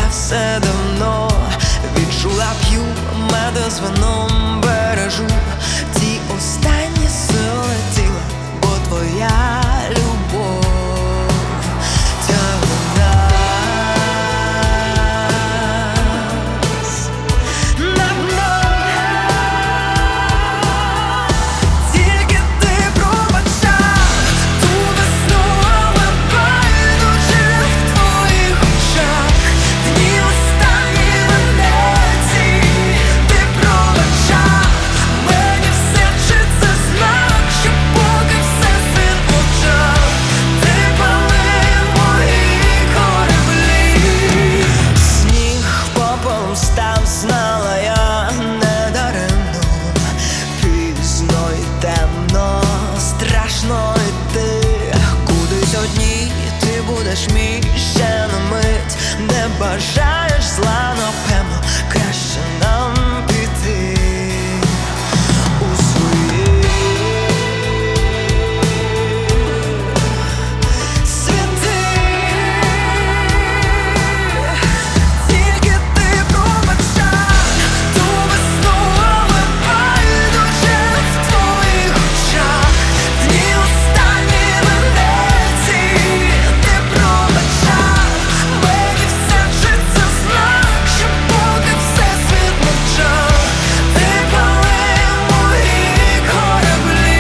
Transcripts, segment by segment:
я все давно відчула, п'ю меду з вином, бережу ті останні сили тіла, бо твоя любов тягне нас на дно. Тільки ти пробачав ту весну, але байдуже в твоїх очах дні останні Венеції. Ти пробачав мені все, чи це знак, що поки все світ мовчав, ти палив мої кораблі. Сніг попелом став, знала я недаремно. Пізно й темно, страшно йти кудись одній. Ти будеш мій ще на мить, не бажаєш зла, напевно, краще нам піти у свої світи. Тільки ти пробачав ту весну, але байдуже в твоїх очах дні останні Венеції. Ти пробачав мені все, чи це знак, що поки все світ мовчав, ти палив мої кораблі.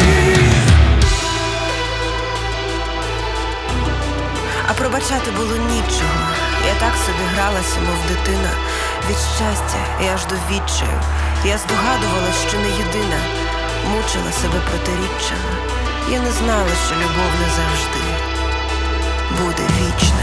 А пробачати було нічого. Я так собі гралася, мов дитина. Від щастя і аж до відчаю. Я здогадувалась, що не єдина. Мучила себе протиріччями. Я не знала, що любов не завжди буде вічна.